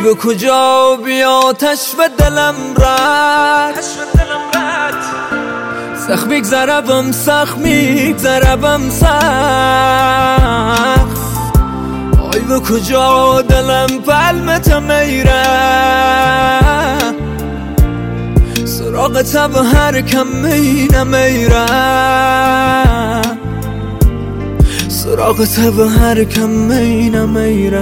به کجا بیا آتش به دلم رد سخت میگذربم سخت میگذربم سخت آی به کجا دلم پلمت میره سراغ تب هر کم مینه میره سراغ تب هر کم مینه میره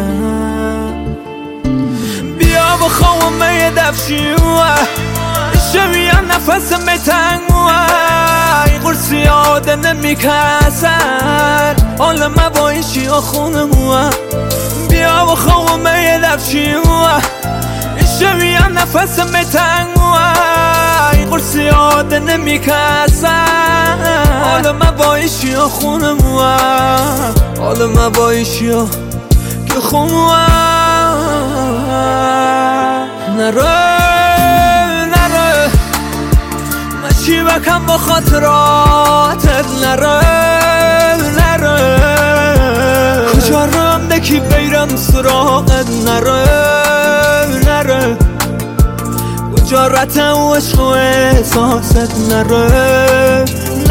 بیا بخوام می دفشیوه شویا نفس میتنگوه این قرصی یاده نمیکسر حال مبایشی خونموه بیا بخوام می دفشیوه شویا نفس میتنگوه این قرصی یاده نمیکسر حال مبایشی خونموه حال مبایشی که خونموه نره چی بکن با خاطراتت نره کجا رم دکی بیرم سراغت نره کجا رتم و عشق و احساست نره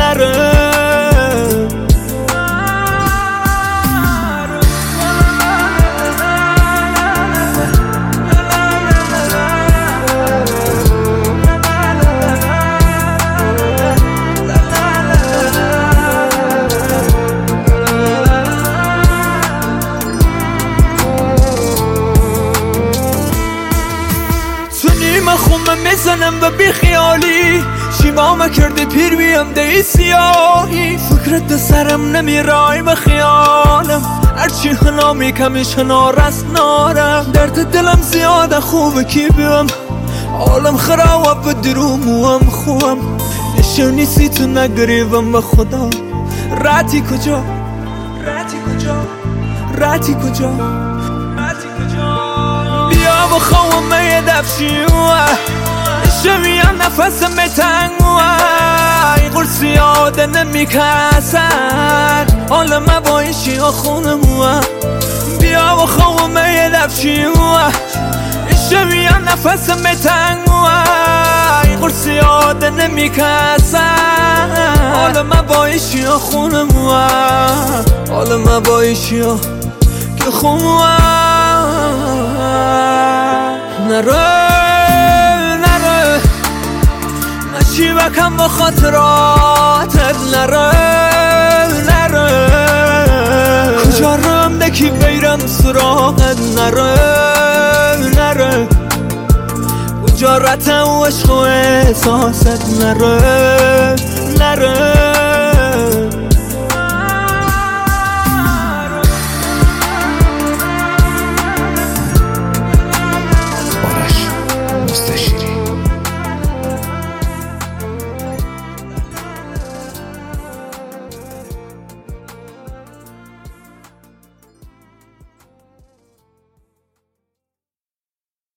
خونه میزنم و بی خیالی شیمام کرده پیر بیم دی سیاهی فکرت ده سرم نمیرای به خیالم هرچی هنامی کمیش هنارست نارم درد دلم زیاده خوبه کی بیم عالم خراب به دروموام خوام نشونی سی تو نگریبم به خدا راتی کجا بیا بخوام می دفشیوه شویا نفس میتنگوه این قرصی یاده نمیکسر حال مبایشی خونموه بیا بخوام می دفشیوه شویا نفس میتنگوه این قرصی یاده نمیکسر حال مبایشی خونموه حال مبایشی که خونموه نره چی بکن با خاطراتت نره کجا رم دکی بیرم سراغت نره کجا رتم و عشق و احساست نره